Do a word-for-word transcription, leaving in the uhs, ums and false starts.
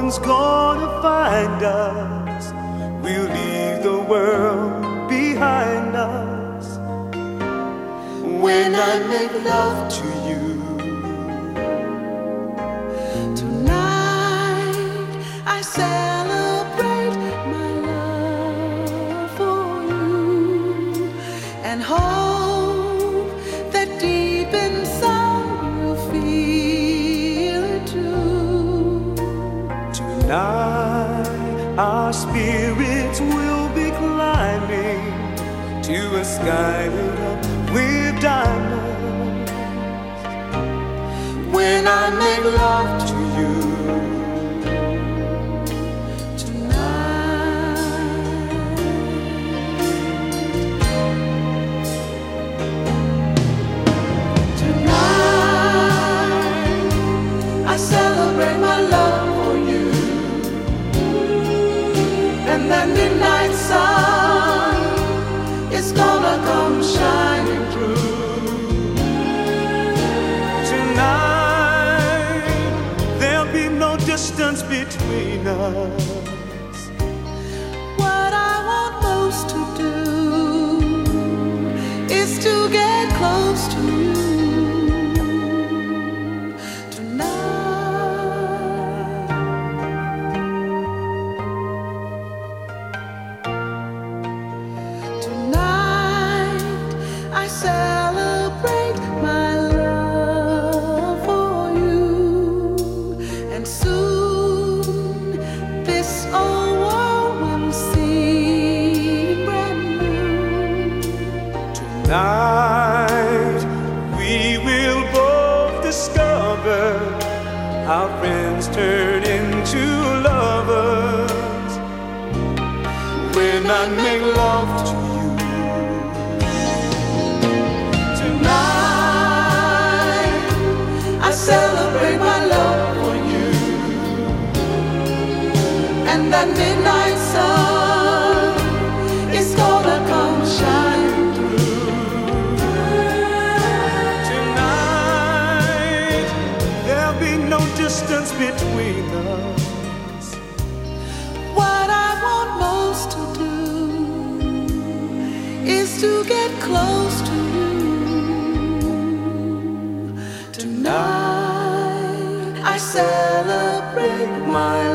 one's gonna find us. We'll leave the world behind us. When I make love to you, tonight I celebrate my love for you and hope that deep inside you'll feel it too. Tonight our spirits will be climbing to a sky lit up with diamonds. When I make love to you Tonight, tonight I celebrate my love for you, and that midnight sun is gonna come shining through. tonight, there'll be no distance between us. What I want most to do is to get close to you tonight. Tonight I celebrate my love for you, and soon this old world will seem brand new. Tonight we will both discover our friends turn into lovers. When I make love to you Tonight I celebrate my love for you, and that midnight sun is gonna come shining through. tonight, there'll be no distance between us. What I want most to do is to get close to you tonight. I celebrate my